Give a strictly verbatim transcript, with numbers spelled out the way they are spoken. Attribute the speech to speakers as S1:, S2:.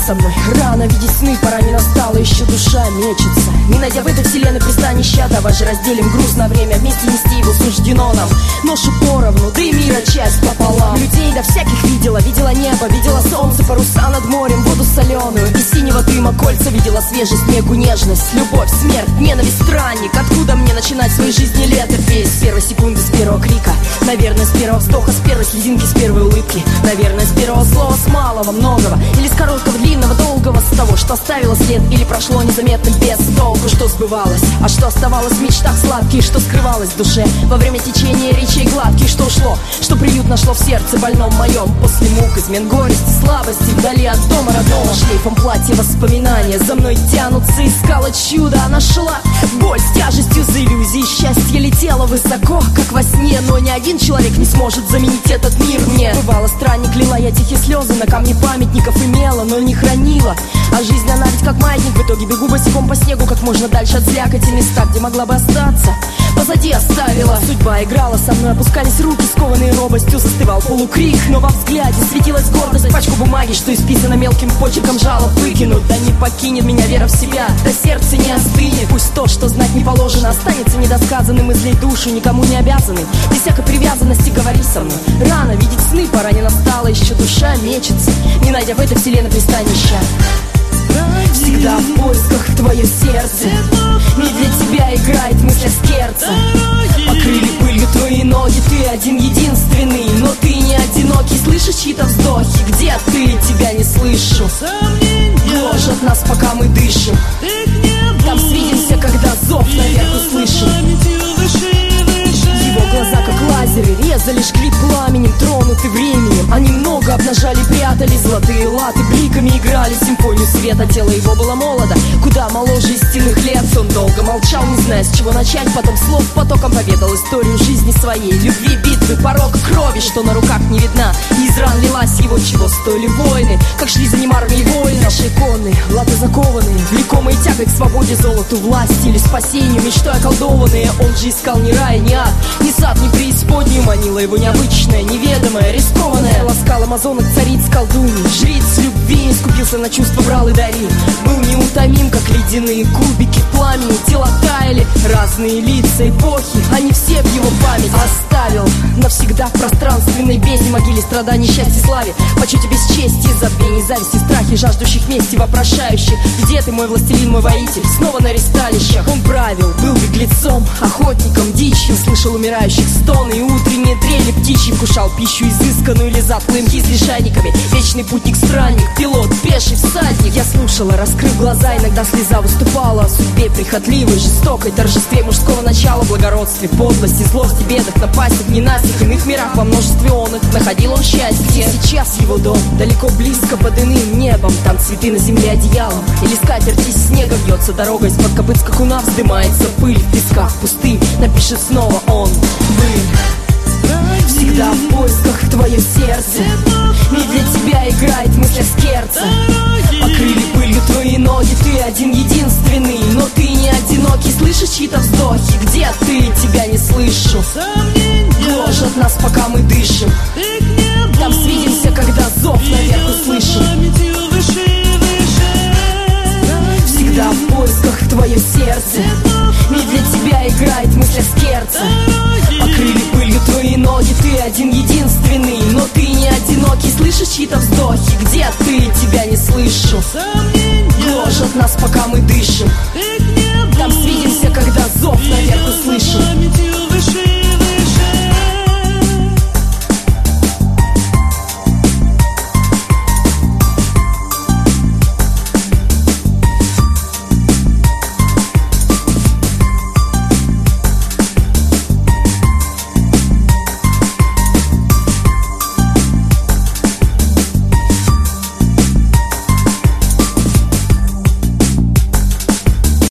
S1: со мной. Рано видеть сны, пора не настала, еще душа мечется. Не найдя в этой вселенной пристанища, давай же разделим груз на время, вместе нести его суждено нам. Ношу поровну, да и мира часть пополам. Людей да всяких видела, видела небо, видела солнце, паруса над морем, воду соленую и синего дыма кольца. Видела свежесть, мегу, нежность, любовь, смерть, ненависть, странник. Откуда мне начинать в своей жизни летопись? С первой секунды, с первого крика, наверное, с первого вздоха, с первой слезинки, с первой улыбки. Наверное, с первого слова, с малого, многого, или с короткого, длинного, долгого, с того, что оставило след, или прошло незаметным без толку. Что сбывалось, а что оставалось в мечтах сладких, что скрывалось в душе во время течения речей гладких, что ушло, что приют нашло в сердце больном моем. После мук, измен, горести, слабости, вдали от дома родного, шлейфом платья воспоминания за мной тянутся. Искала чудо, а нашла боль с тяжестью за иллюзии. Счастье летело высоко, как во сне, но ни один человек не сможет заменить этот мир мне. Бывало, странник, лила я тихие слезы на камни памятников, имела, но не хранила. А жизнь, она ведь как маятник, в итоге бегу босиком по снегу, как можно дальше от слякоти, места, где могла бы остаться, позади оставила. Судьба играла со мной, опускались руки, скованные робостью, застывал полукрик, но во взгляде светилась гордость. Пачку бумаги, что исписано мелким почерком, жалоб выкинут. Да не покинет меня вера в себя, да сердце не остынет. Пусть то, что знать не положено, останется недосказанным. Излей душу, никому не обязаны, без всякой привязанности говори со мной. Рано видеть сны, пора не настала, еще душа мечется, не найдя в этой вселенной пристанища. Всегда в поисках твое сердце, не для тебя играет мысль скерца. Покрыли пылью твои ноги, ты один единственный, но ты не одинокий. Слышишь чьи-то вздохи, где ты? Тебя не слышу. Гложет нас, пока мы дышим. Там свидимся, когда зов наверх услышим. Его глаза, как лазеры, резали, жгли пламенем, тронуты временем. Они много обнажали, прятали золотые латы, бликами играли симфонию света. Тело его было молодо, куда моложе истинных лет. Он долго молчал, не зная, с чего начать. Потом слов потоком поведал историю жизни своей, любви, битвы, порог, крови, что на руках не видна. И из ран лилась его, чего стоили войны, как шли за ним армии воины. Наши иконы, латы закованные, влекомые тягой к свободе, золоту, власти или спасению, мечтой околдованные. Он же искал ни рая, ни ад, ни сад, ни преисподнюю, манила его необычная, неведомая, рискованная. Ласкал амазонок, цариц, колдуней, жриц любви, искупился на чувства, брал и дарил. Был неутомим, как ледяные кубики пламени. Тела таяли, разные лица, эпохи, они все в его память оставил навсегда в пространственной бездне, могиле страданий, счастья, славе, почете, бесчестии, забвений, зависти, страхи, жаждущих мести, вопрошающих: где ты, мой властелин, мой воитель? Снова на ресталищах он правил, был беглецом, охотником, дичью, слышал умирающих стоны и утренние трели птичьи, вкушал пищу изысканную или затклымки с лишайниками. Вечный путник, странник, пилот, пеший всадник. Я слушала, раскрыв глаза, иногда слеза выступала о судьбе прихотливой, жестокой, торжестве мужского начала, благородстве, подлости, злости, бедах, напастях, ненастьях. В иных мирах, во множестве он их, находил он счастье. Сейчас его дом далеко, близко, под иным небом. Там цветы на земле одеялом, или скатерть из снега вьется дорога, из-под копыт скакуна вздымается пыль в песках пустынь. Напишет снова он: вы всегда в поисках твое сердце, не для тебя играет мысль скерца. Покрыли пылью твои ноги, ты один единственный, но ты не одинокий. Слышишь чьи-то вздохи, где ты? Тебя не слышу. Гложет нас, пока мы дышим. Там свидимся, когда зов наверх услышим. Всегда в поисках твое сердце, не для тебя играет мысль скерца. Покрыли пылью твои ноги, ты один единственный, но ты не одинокий. Слышишь чьи-то вздохи, где ты? Тебя не слышу. Гложет нас, пока мы дышим.